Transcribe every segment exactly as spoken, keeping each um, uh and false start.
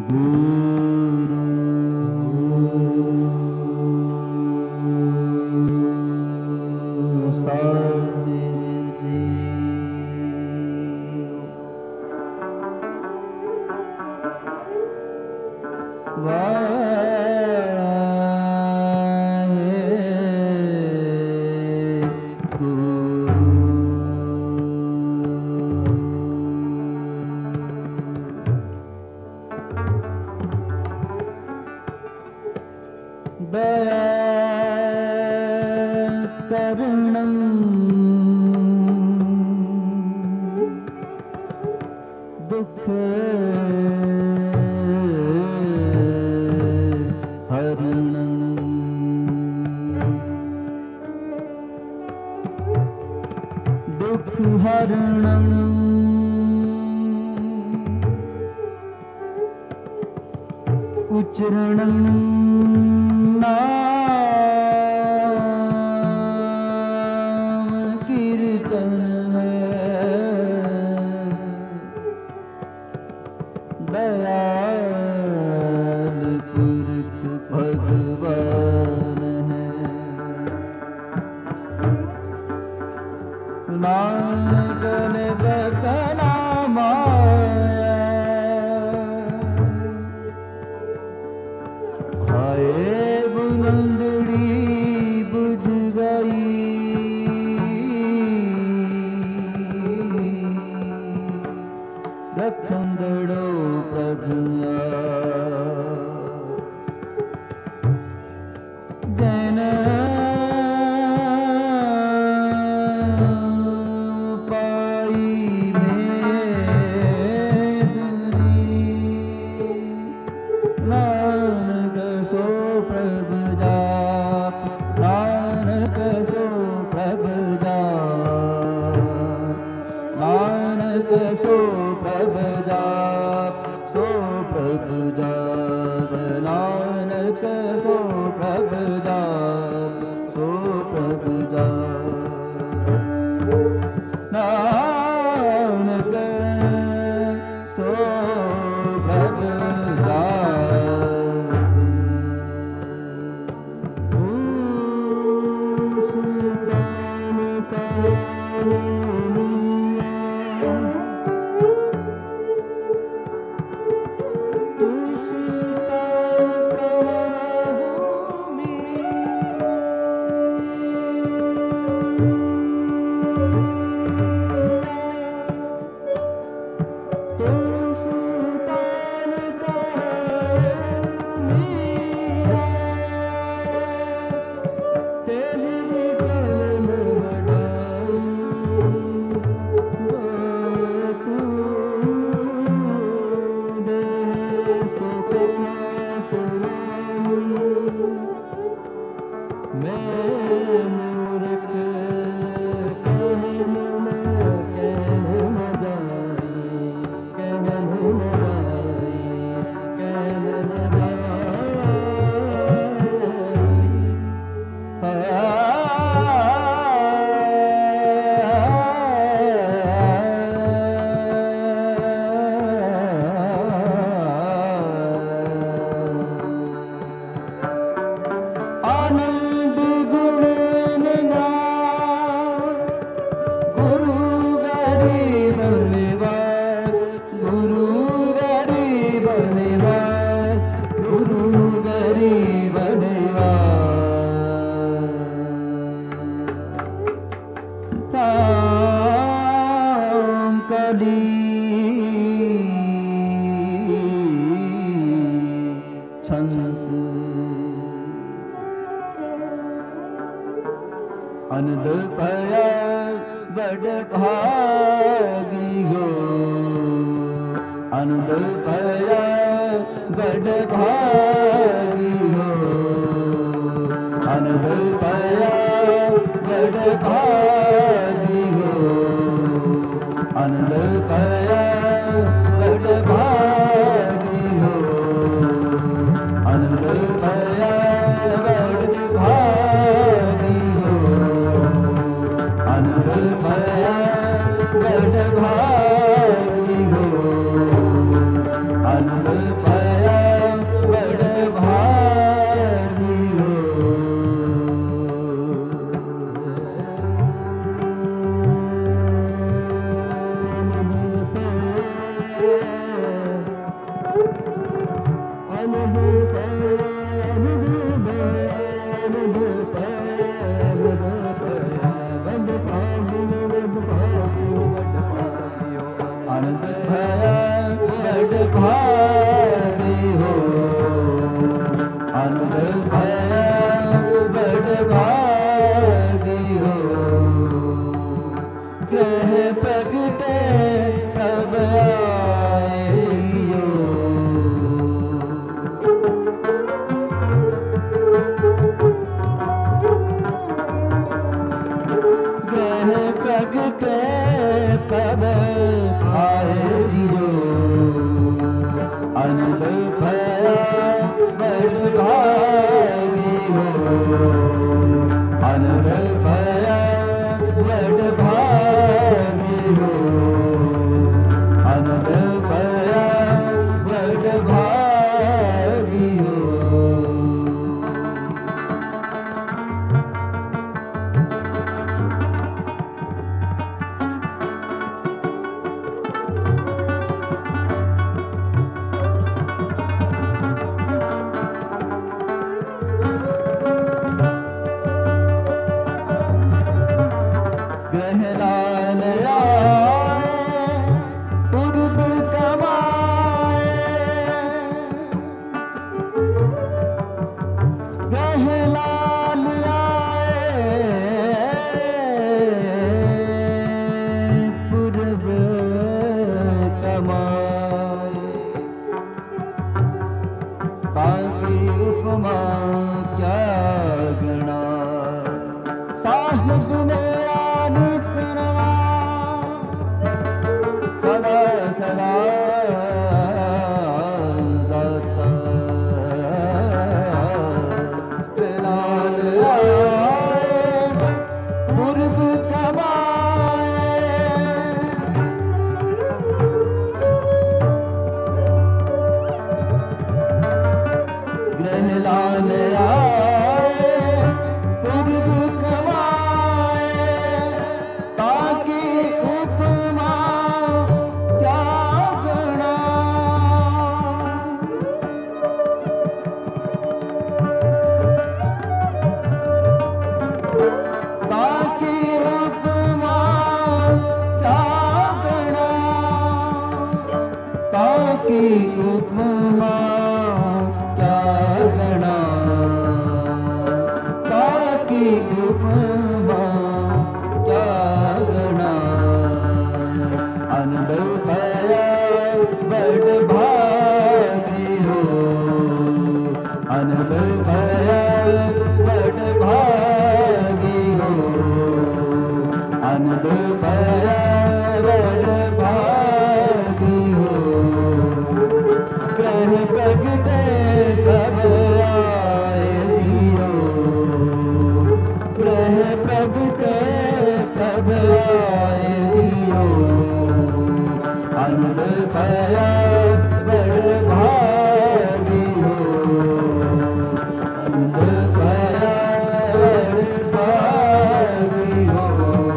भागी हो अनंत आनंद भया बड़ भागी हो, आनंद भया बड़ भागी हो, ग्रह प्रगटे कब आइयो। ग्रह प्रगटे कब आए जियो, आनंद भया बड़ भागी हो, आनंद भया बड़ भागी हो, आनंद भया बड़ भागी हो। ग्रहलाल आए पूर्व कमाए, ग्रहलाल आए पूर्व कमाए, ताकि उपमा क्या गणा, साहिब मेरा निकरवा सदा सदा दाता। ग्रहलाल आए पूर्व कमाए, ग्रहलाल आए पूर्व कमाए, ताकि उपमा क्या गणा, ताकि उपमा क्या गणा, ताकि उपमा क्या गणा, ताकि उपमा क्या गणा। आनंद भया बड़ भागी हो, आनंद भया बड़ भागी हो, आनंद भया बड़ भागी हो, ग्रह प्रगटे कब आए जियो, ग्रह प्रगटे कब आए जियो, आनंद भया बड़ भागी हो, आनंद भया बड़ भागी हो,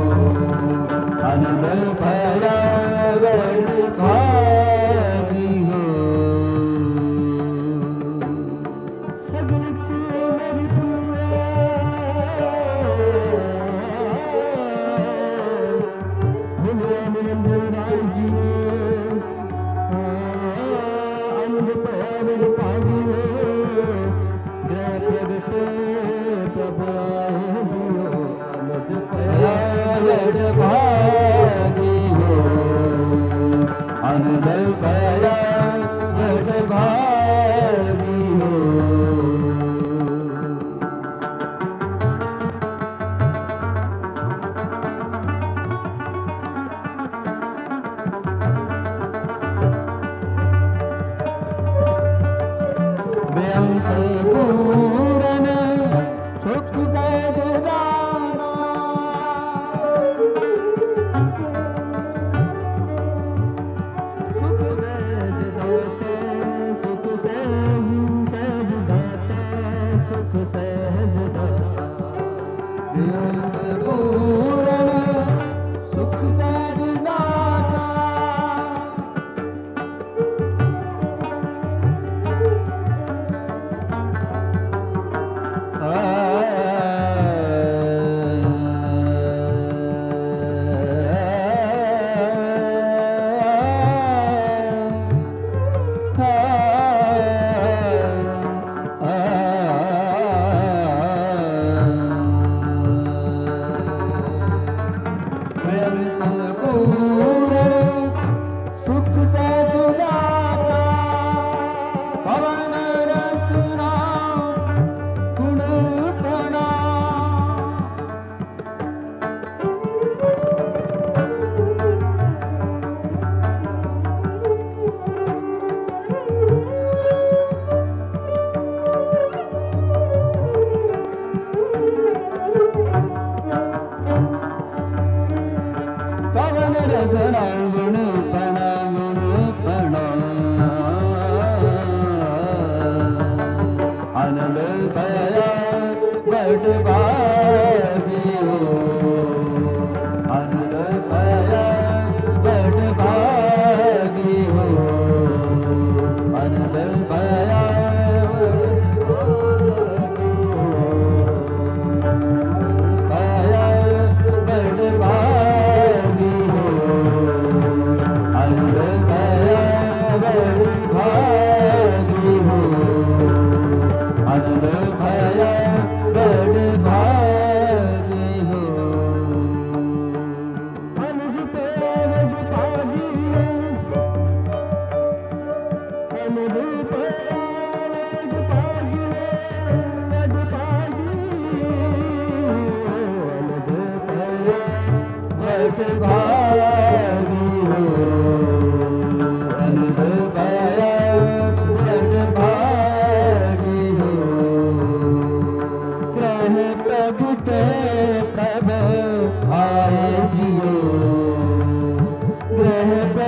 आनंद भया बड़ भागी हो। सगल चीज़ मेरी पूरे भगवान निरंजन राय जी, आनंद भया बड़ भागी हो, ग्रह प्रगटे कब आए जियो, आनंद भया बड़ भागी हो, आनंद भया बड़ भागी हो। बेअंत पूरन सुख सहज दाना, सुख सहज दाता, सुख सहज सहज दाता, सुख सहज दाता। बेअंत पूरन सुख सहज दाता,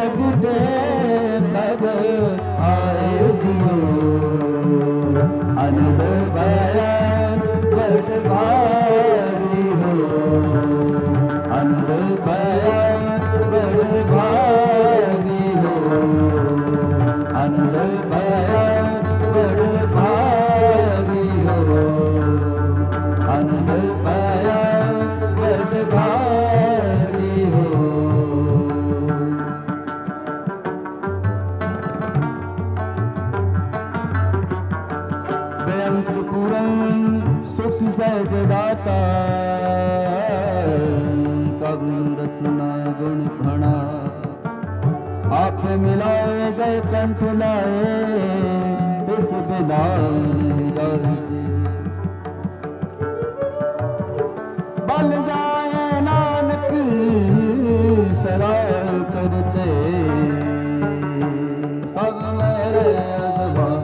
प्रगटे तब आए जियो आनंद पाया बड़ भागी हो आनंद पाया बड़ भागी हो आनंद पाया बड़ भागी हो आनंद पाया बड़ भागी हो। बेअंत पूरन सुख सहज दाता करुण रसना गुण भणा आप मिलाए गए कंठ लाए इस बिना नहीं जाते बल जाए नानक सदा करते सब मेरे अजबान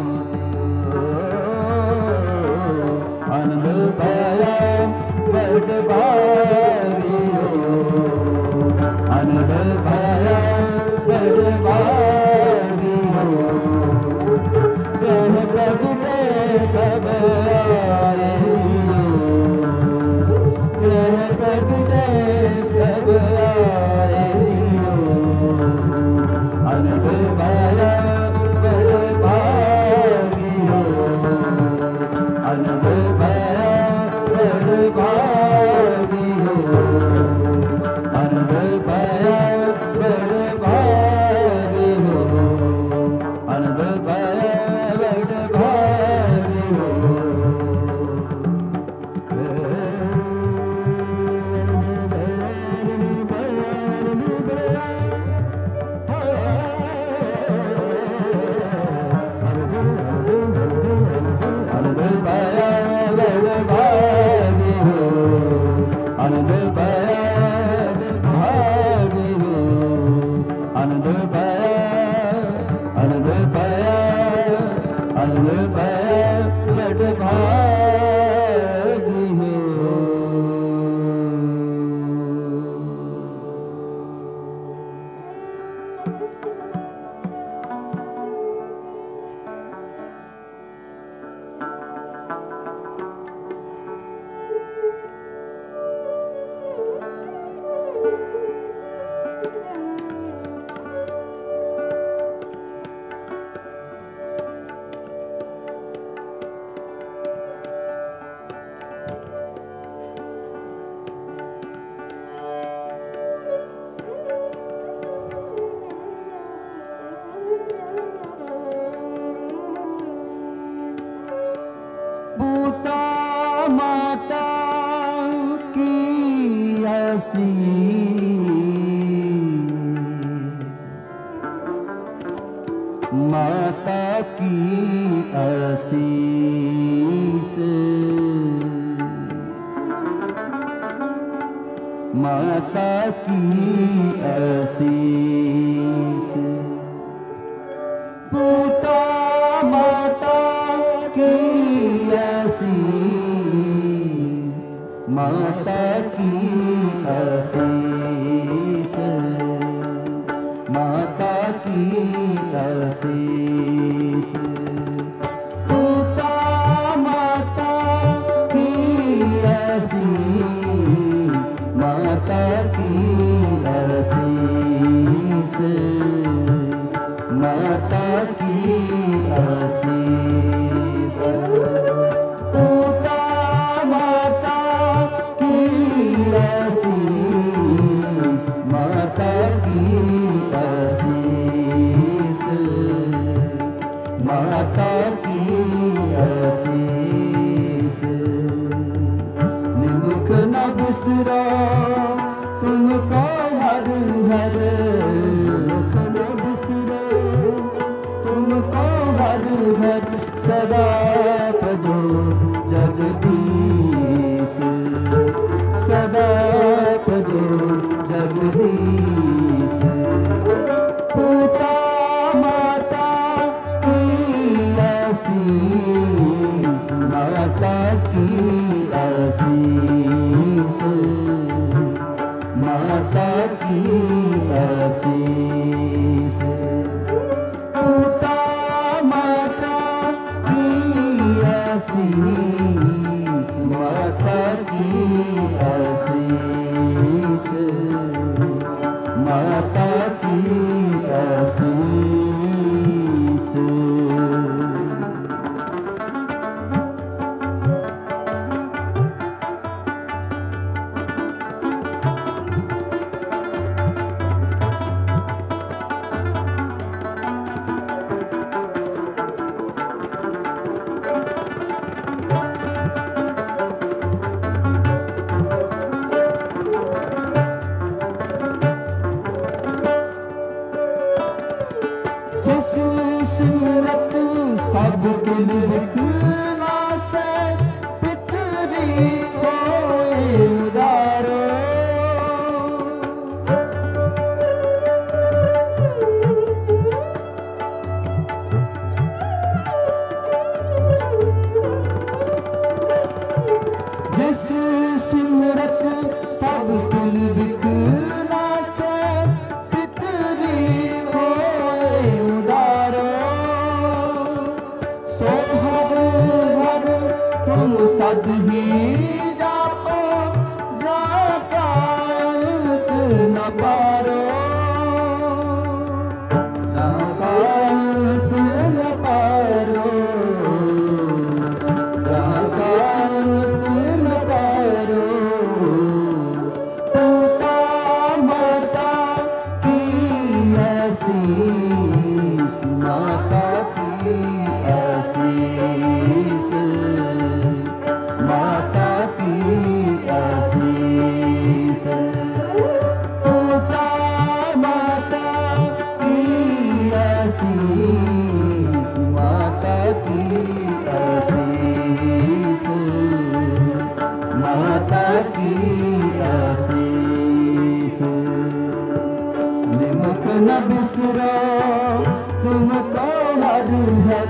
आनंद पाया बड़ भागी हो आनंद पाया बड़ भागी हो देह प्रगटे तब आए जियो देह प्रगटे तब आए जियो आनंद पाया बड़ भागी हो आनंद पाया बड़ भागी हो आनंद पाया बड़ भागी हो आनंद पाया बड़ भागी हो। आनंद पाया बड़ भागी हो आनंद पाया भागी हो आनंद पाया आनंद पाया आनंद पाया बड़ भागी हो। बूटा माता की ऐसी माता की आशीष माता की आशीष बूटा माता की आशीष माता की आशीष माता की आशीष बूटा माता की आशीष माता की आशीष माता की आशीष बूटा माता की आशीष माता की आशीष माता की आशीष निमुख न बिसरो तुमको हर हर न बिसरो तुमको हर हर सदा प्रजो जगदीश सदा प्रजो जगदीश बूटा माता की आशीष माता की आशीष माता की आशीष जिस सिमरत सब कुल विखनासै पितरी होए उदारो जिस सिमरत सब कुल विखनासै पितरी होए उदारो सो हर हर तुम सद ही जापो जाका अंत न पारो जाका अंत न पारो जाका अंत न पारो पिता माता की आशीष माता की आशीष माता की आशीष पिता माता की आशीष माता की आशीष माता की आशीष निमक न बिसरो तुमको हर हर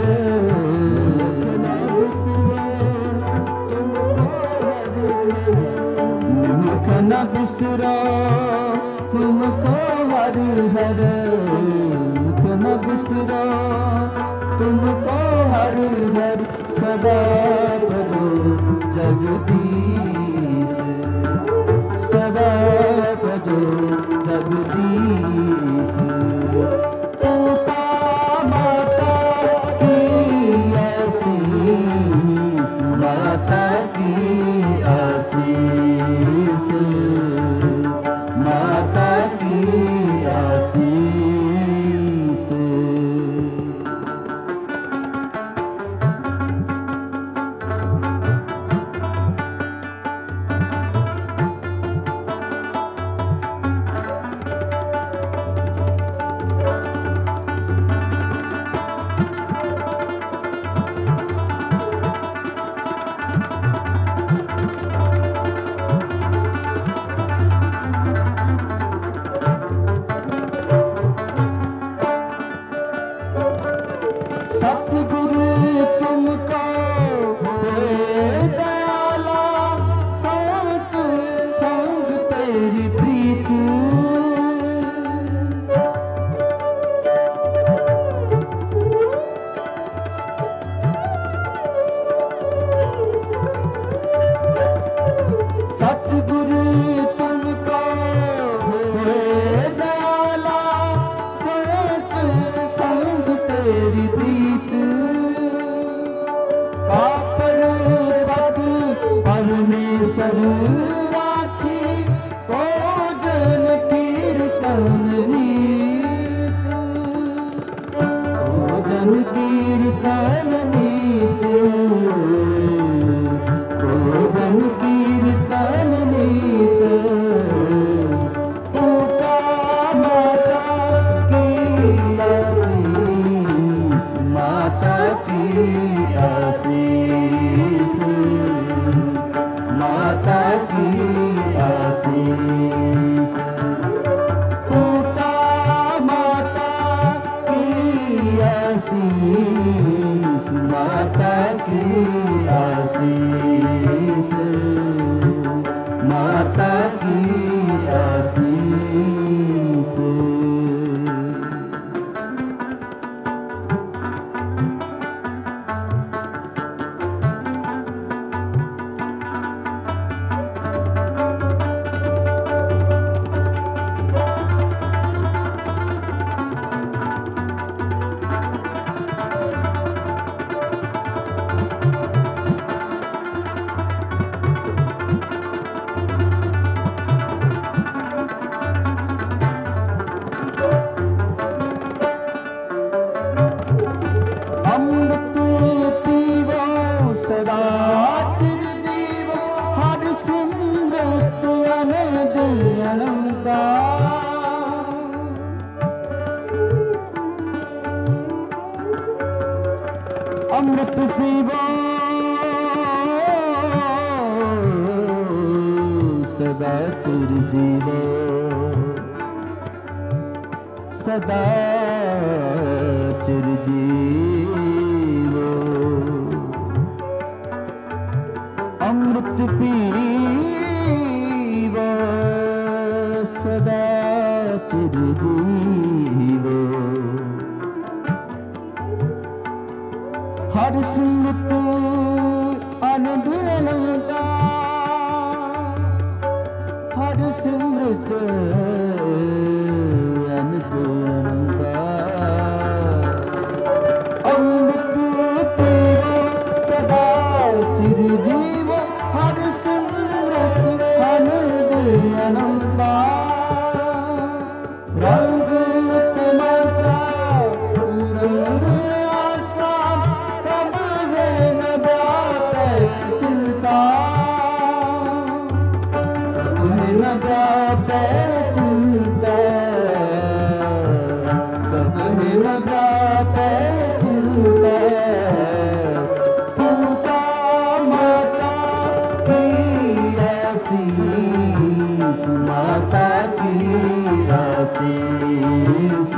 निमक न बिसरो तुमको हर हर निमक न बिसरो तुमको हर हर सदा करो जगदीश सदा करो जगदीश पिता माता की आशीष माता की आशीष माता की आशीष सतगुरु तुमको होए दयाला संत संग तेरी प्रीत सतगुरु तुमको होए दयाला संत संग तेरी प्रीत पापड़ पद परमेश्वर राखी भोजन कीर्तन नीत भोजन कीर्तन नीत भोजन कीर्तन नीत पिता माता की आशीष माता की आशीष माता की आशीष पिता माता की आशीष माता की आशीष माता की आशीष अमृत पीवो सदा चिरजीवो सदा चिरजीवो अमृत पीवो सदा चिरजीवो हर सुमृत आनंद अनंता हर सुमृत अनंत अनंता अमृत पीवो सदा चिरजीवो हर सुमृत आनंद अनंता रंग तमाशा माता की आशीष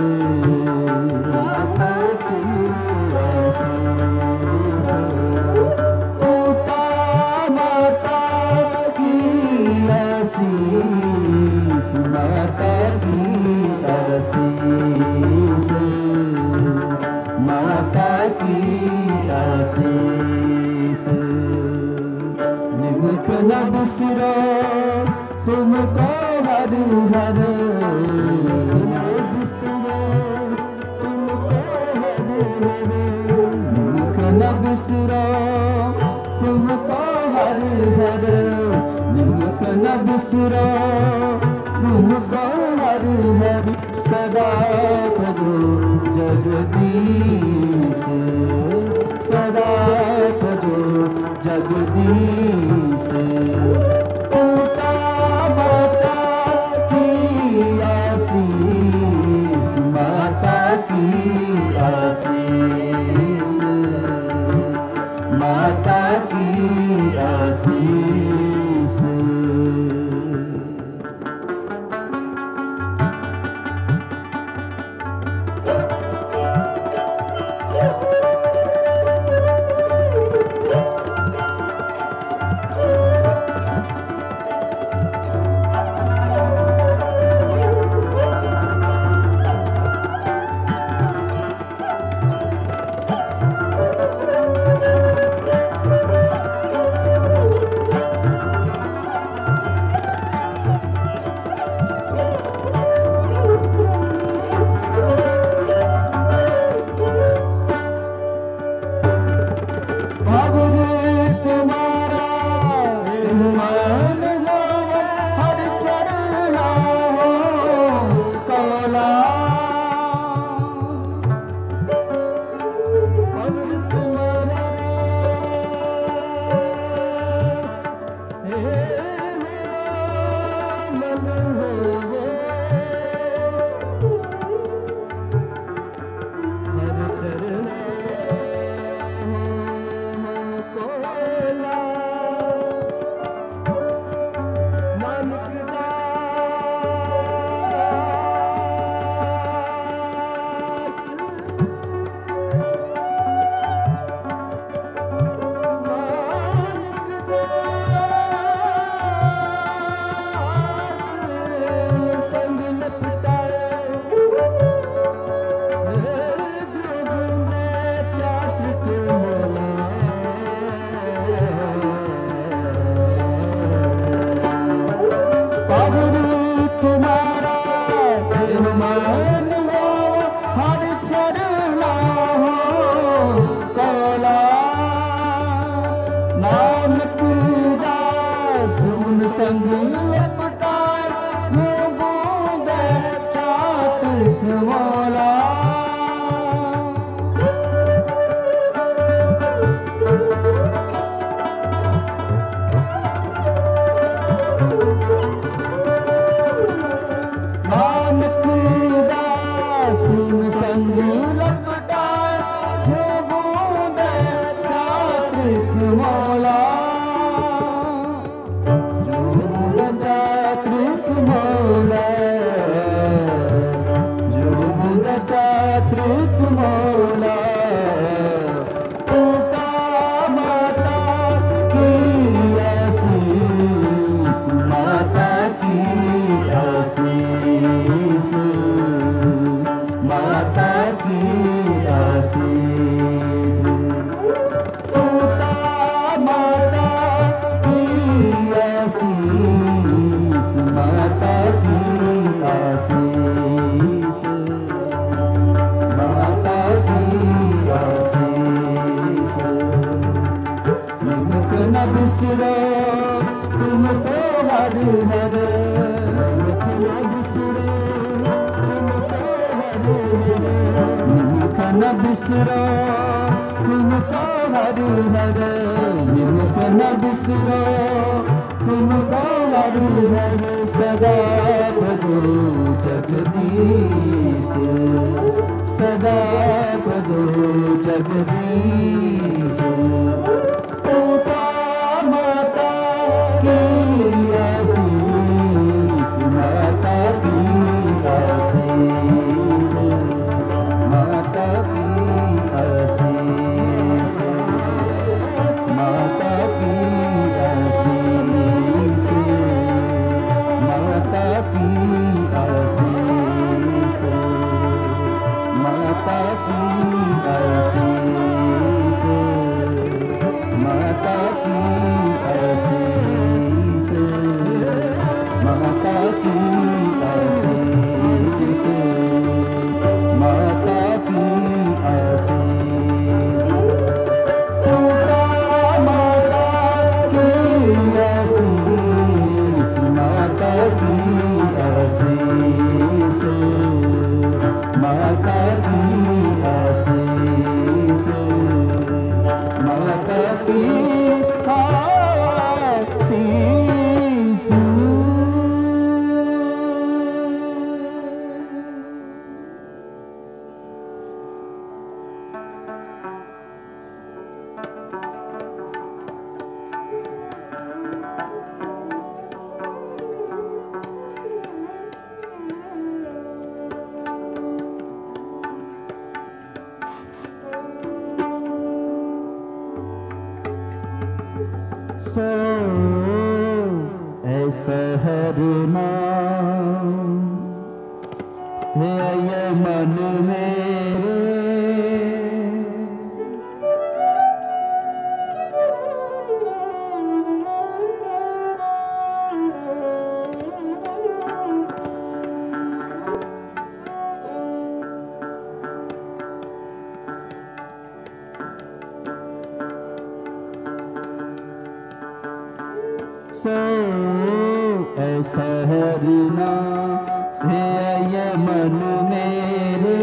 माता की आशीष पूता माता की आशीष माता की आशीष माता की आशीष निमुख न बिसरो तुमको हर हर बिसरो तुमको हर हर निमुख न बिसरो तुमको हर हर निमुख न बिसरो तुमको हर हर सदा भजो जगदीश सदा भजो जगदीश माता की आशीष माता की आशीष माता की आशीष त्रिकमला पिता माता की आशीष, माता की आशीष, माता की आशीष, पिता माता की आशीष, माता की आशीष, माता की आशीष। तुमको न बिसरो तुमको हर हर, तुमको न बिसरो तुमको हर हर, तुमको न बिसरो तुमको हर हर, तुमको न बिसरो तुमको हर हर। सदा प्रभु जगदीश, सदा प्रभु जगदीश, पिता माता की आशीष, माता की आशीष, माता की आशीष, माता की आशीष, माता की आशीष, माता की आशीष, माता की आशीष, माता की आशीष, माता की आशीष। पिता माता की आशीष, माता की आशीष, माता की आशीष, माता की आशीष। सो ऐसा हर नाम थे ये मन मेरे, सो ऐसा हर नाम थे ये मन मेरे,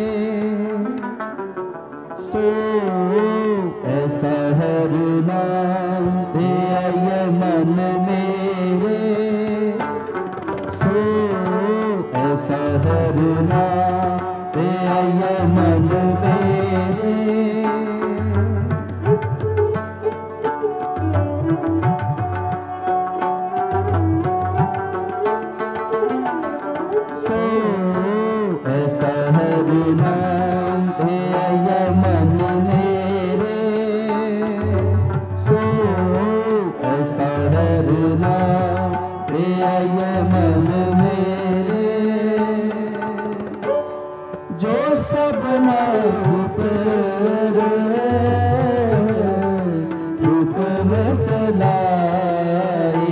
सो ऐसा हर नाम थे ये मन मेरे, सो ऐसा हर नाम थे ये मन मेरे। सो ऐसा हर नाम थे ये मन मेरे, सो ऐसा हर नाम थे ये मन मेरे। जो सपना ऊपर हुक्म चलाए,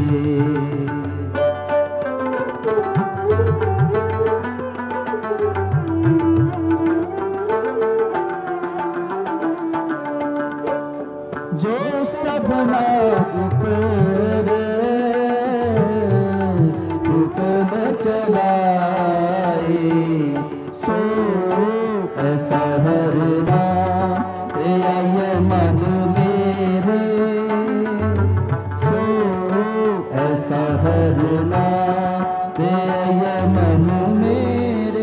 जो सपना ऊपर हुक्म चलाए, सो ऐसा हर नाम थे ये मन मेरे, सो ऐसा हर नाम थे ये मन मेरे।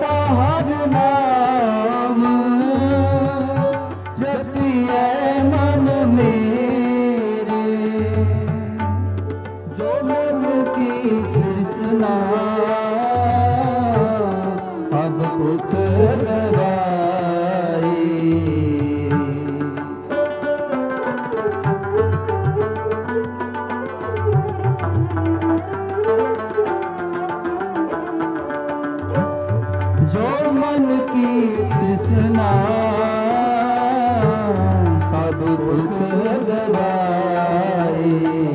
ऐसा हर नाम जपिए मन मेरे, जो मन की तृष्णा सब दुख गवाई। जो मन की तृष्णा सब दुख गवाई,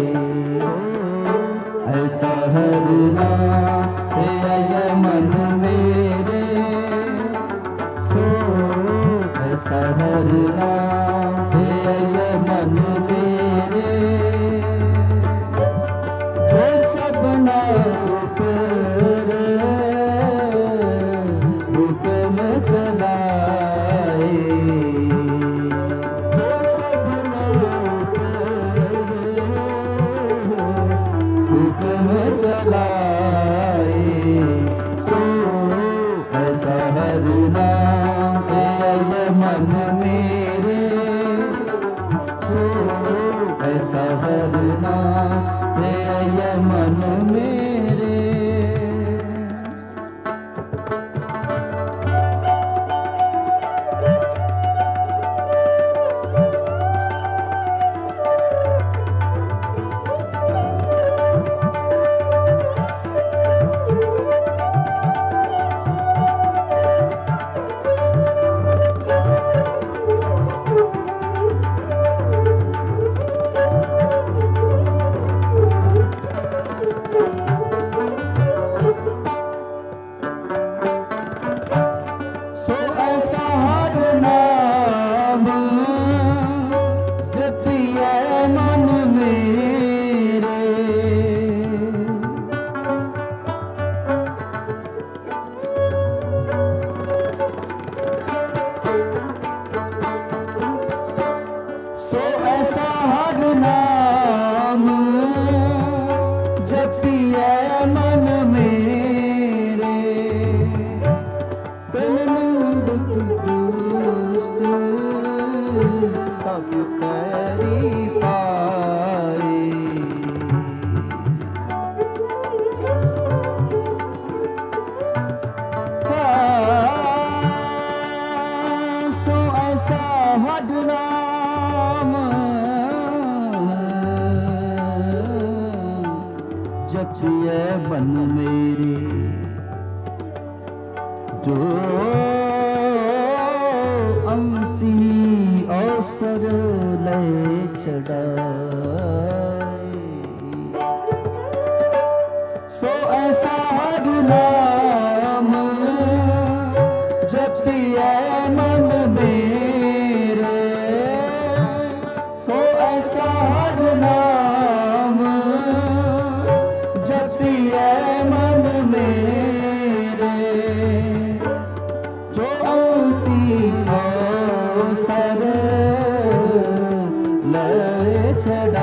ऐसा हरना है मन मेरे, सो ऐसा हरना है मन मेरे, जो सपना चलाए, सो ऐसा हरना है मन मेरे, सो ऐसा हरना है मन मेरे। सो ऐसा हर नाम जपिए मन मेरे, तन मुंड दुष्ट सब कैरी पाए। सो ऐसा हर नाम जपिए मन मेरे, जो अंती अवसर ले चढ़ाए। सो ऐसा हर नाम जपिए मन मेरे, सो ऐसा हर नाम जपिए मन मेरे, जो अंती अवसर ले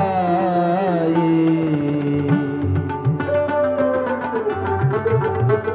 चढ़ाए।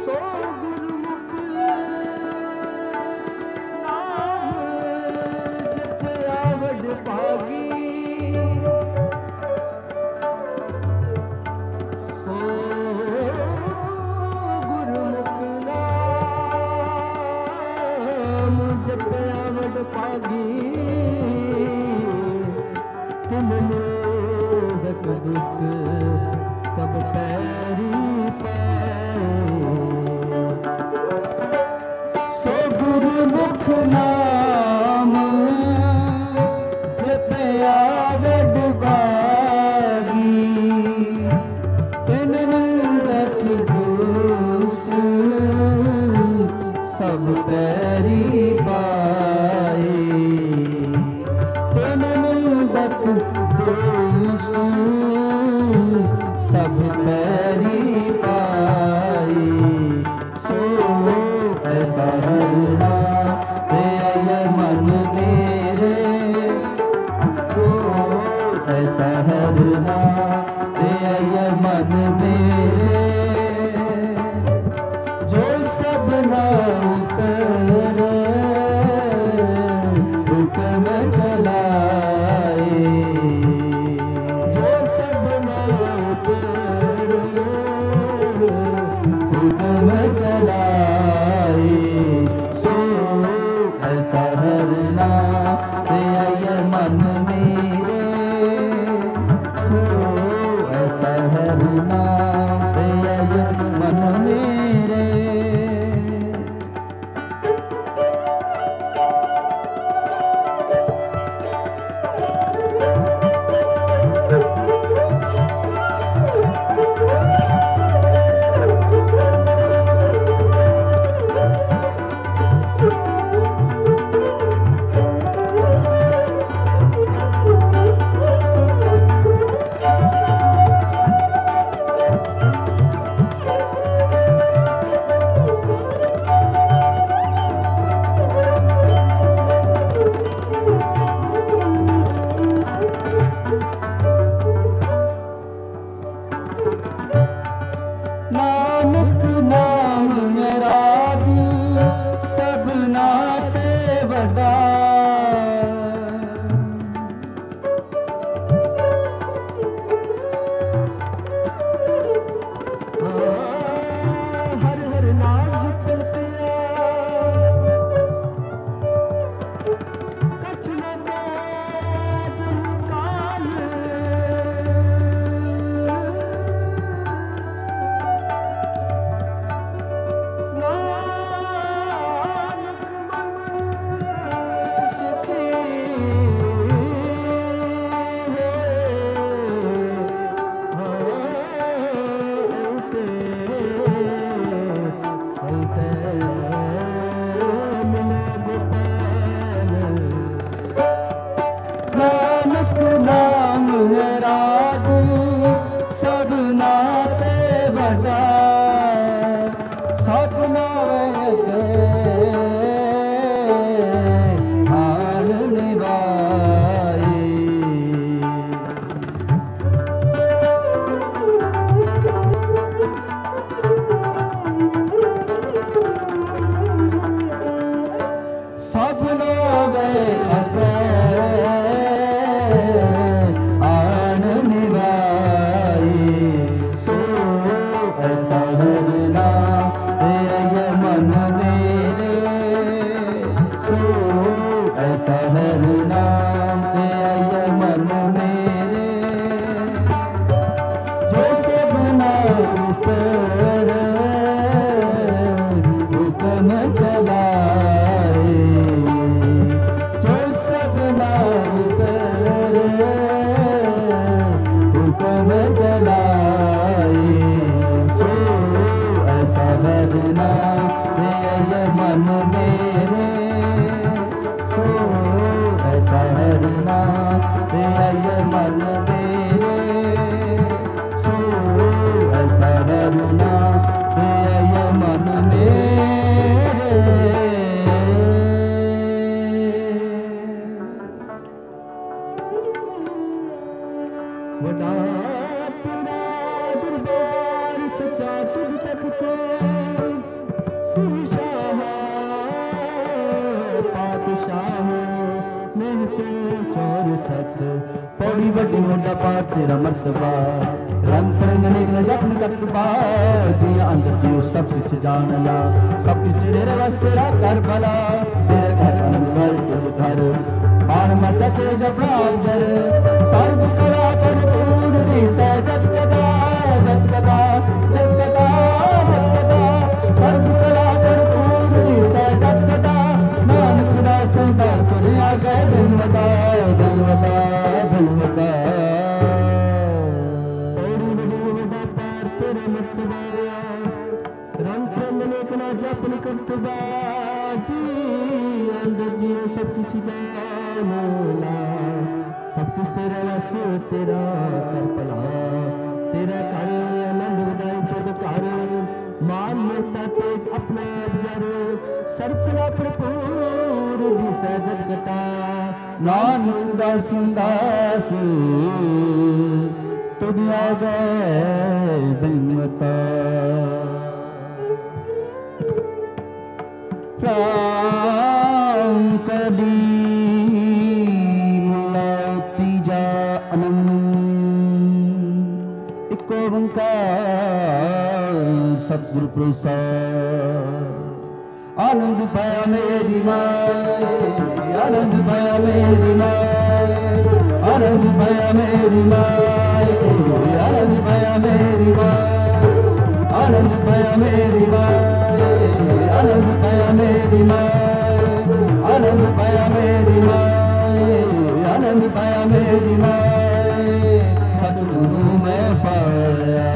सो गुरमुख नाम जपया वड भागी सो गुरमुख नाम जपया वड भागी तुम मोहक दुष्ट सब पैरी सो गुरमुख नाम जपया वड भागी तिन निंदक दुष्ट सब पैरी पाए तिन निंदक दुष्ट सब पैरी पाए सो ऐसा हरना तेरे मन मेरे सो ऐसा हरना तेरे मन मेरे जो सबना ऊपर हुक्म चलाए जो सबना ऊपर हुक्म चलाए सो ऐसा हरना तेरे मन मेरे सो ऐसा हरना तेरे मन मेरे नानक नाम निरादु सबना ते वडा हर हर नाम जपतिया कछ न तेज काल नानक नाम राधु सबना ते वडा सपना आन निवाए सपना वे आन निवाए सो ऐसा हरना तेरे मन मेरे सो ऐसा हरना तेरे मन मेरे जो सबना ऊपर हुक्म चलाए जो सबना ऊपर हुक्म चलाए सो ऐसा हरना तेरे मन मेरे सो ऐसा हरना तेरे मन मेरे सो ऐसा हरना तेरे मन मेरे वडा तेरा दरबार सच्चा तुझ तक तो वड्डी मोटा पार तेरा मर्तबा रंग बिरंग नेक जख्म कतबा जिया अंदर दियो सब कुछ जान ला सब कुछ तेरे बस तेरा कर भला तेरे घर अंदर तुझ घर मान मत के जपना जर सर्व कला कर पूर्ण दी सहजत कदा जत कदा जत कदा जत कदा सर्व कला कर पूर्ण दी सहजत कदा नानक दा संसार दुनिया गए बिनवता बिनवता बिनवता जपन करतबा जी अंदर जीव सब कुछ जानला सब कुछ तेरा वस तेरा कर भला तेरा कर आनंद विदाई जग कर मान ममता तेज अपना जर सरसला भरपूर दी सहजत गता नानक दास दास तुझ आ गए बिनवता राम कली मुलाती जा अनंत एक ओंकार सतगुरु प्रसाद आनंद पाया मेरी माए आनंद पाया मेरी माए आनंद पाया मेरी माए आनंद पाया मेरी माए आनंद पाया मेरी माए आनंद पाया मेरी माए आनंद पाया मेरी माए आनंद पाया मेरी माए सतगुरु मैं पाया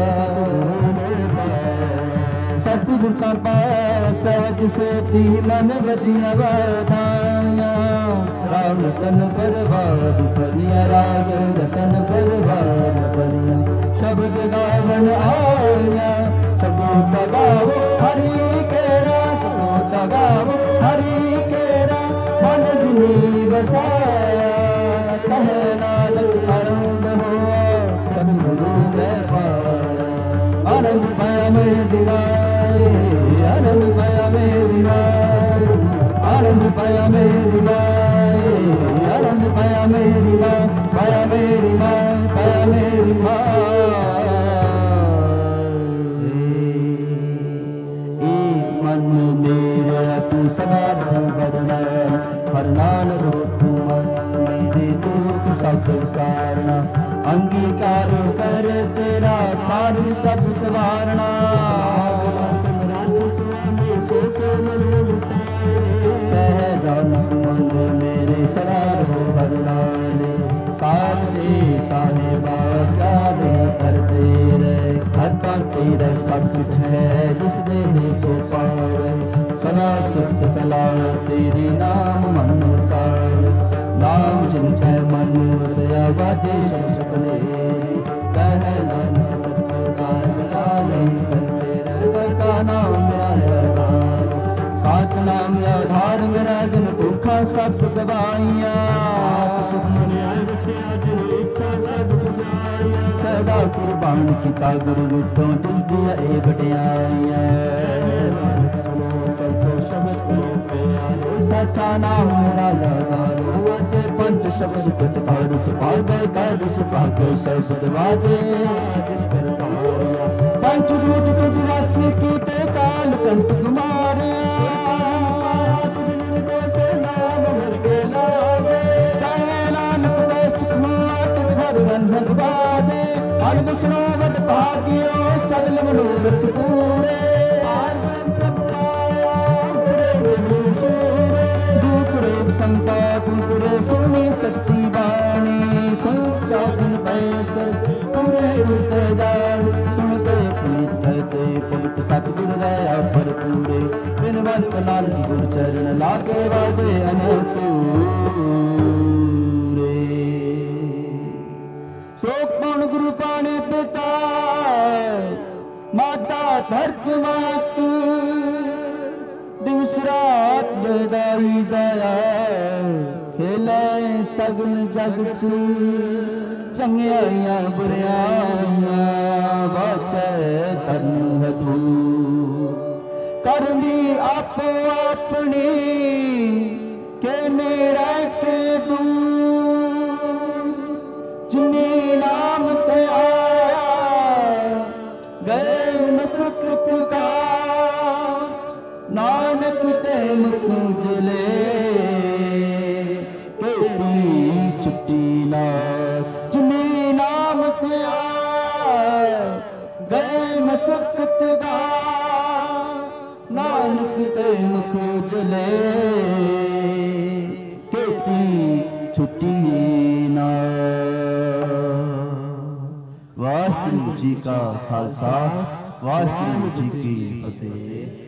सतगुरु का पाया सहज से ती मन बदिया बधाइया राम रतन बर्बाद करिया राग रतन बर्बाद करिया शब्द गावन आया शब्द गावो हरि केरा शब्द गावो हरि केरा मन जिनी बसाया कहे नानक आनंद हो सतगुरु मैं पाया आनंद पाया मेरी माए आनंद पाया मेरी माए आनंद पाया मेरी माए आनंद पाया मेरी माए पाया मेरी माए पाया मेरी माए सदा बदना हर नाल रूप मेरे दुख सब संसारना अंगीकार कर तेरा थारू सब सवारना मेरे सलार हो हर नाल साचे साहेबा क्या नहीं करते रहे हर पर तेरा सब कुछ है जिस ने सो पावे सदा सुख सलाह तेरे नाम मन सार नाम जिनके मन वसया बाजे सब सुखने कह नानक सत संसार मिला नहीं करते रह नाम मेरा साच नाम आधार मेरा जन दुखा सब दबाइया सुख सुनिया वसया जिन इच्छा सब बुझाइया सदा कुर्बान किता गुरु विटों जिस दिया ए घटियाइया सचा नाम मेरा लगारो वाजे पंच शब्द प्रतिकार सुभागर कर सुभागर शब्द वाजे पंच दूत तुझ रस की ते काल कंठ कुमार से नाम भर के लागे कहे नानक दे सुख तुझ घर अनहद बाजे हर दुसरो वड भाग्यो सगल मनोरथ पूरे संताप पुरे सुनी सच्ची बाणी संत साधन पैसर पूरे गुरते जान सुनते पुनीत कहते पवित्र सतगुर रहा भरपूरे बिन वन कनाल की गुरु चरण लागे बाजे अनतूरे शोक पूर्ण गुरु पाने पिता माता धरत मात दूसरा बेदाई दया खेले सगन जगत चंगियाइया बुरियाइया बाचे धन हदू करमी आपो अपनी के मेरा के दू जिन्नी नाम पे आया गए मसक का नानक ते मुख उजले केती छुट्टी ना जिन्नी नाम पे आया गए मसक का नानक ते मुख उजले केती छुट्टी ना। वाहिगुरू जी का खालसा वाहिगुरू जी की फतेह।